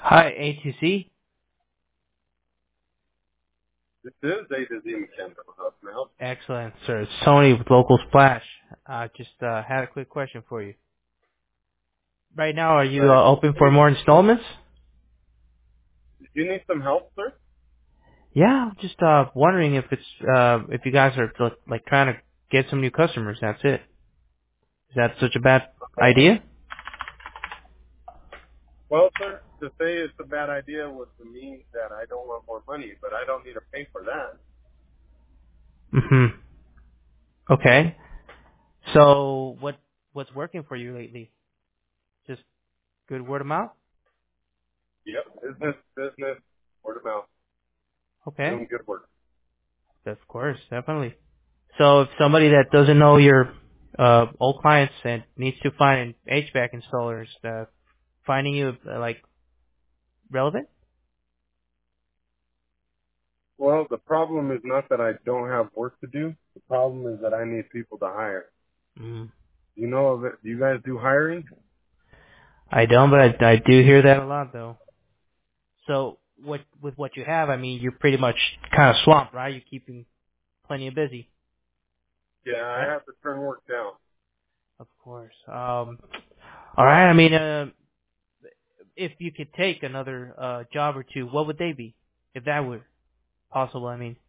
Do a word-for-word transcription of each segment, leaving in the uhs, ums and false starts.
Hi, A T C. This is A to Z Mechanical. How can I help? Excellent, sir. It's Tony with Local Splash. I just uh, had a quick question for you. Right now, are you Right. uh, open for more installments? Do you need some help, sir? Yeah, just uh, wondering if it's uh, if you guys are like trying to get some new customers. That's it. Is that such a bad idea? Well, sir, to say it's a bad idea would mean that I don't want more money, but I don't need to pay for that. Mm-hmm. Okay. So what what's working for you lately? Just good word of mouth? Yep. Business, business, word of mouth, Okay. doing good work. Of course, definitely. So if somebody that doesn't know your uh, old clients and needs to find an H V A C installers, uh, finding you uh, like relevant? Well, the problem is not that I don't have work to do. The problem is that I need people to hire. Mm. You know, of it- do you guys do hiring? I don't, but I, I do hear that a lot though. So what with what you have, I mean, you're pretty much kind of swamped, right? You're keeping plenty of busy, Yeah, I right? have to turn work down. Of course. Um, all right. I mean, uh, if you could take another uh, job or two, what would they be, if that were possible? I mean,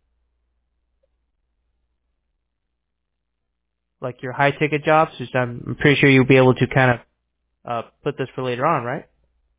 like your high ticket jobs. Just, I'm pretty sure you'll be able to kind of uh, put this for later on, right?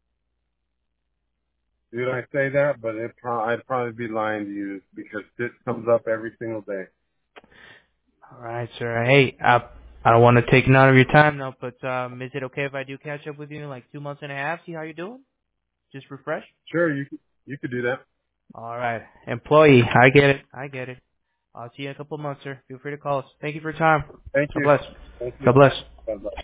Dude, I say that, but it pro- I'd probably be lying to you because this comes up every single day. All right, sir. Hey, I I don't want to take none of your time, though, but um, is it okay if I do catch up with you in like two months and a half, see how you're doing? Just refresh? Sure, you could, you could do that. All right. Employee, I get it. I get it. I'll see you in a couple of months, sir. Feel free to call us. Thank you for your time. Thank God you. bless. Thank you. God bless. Bye-bye.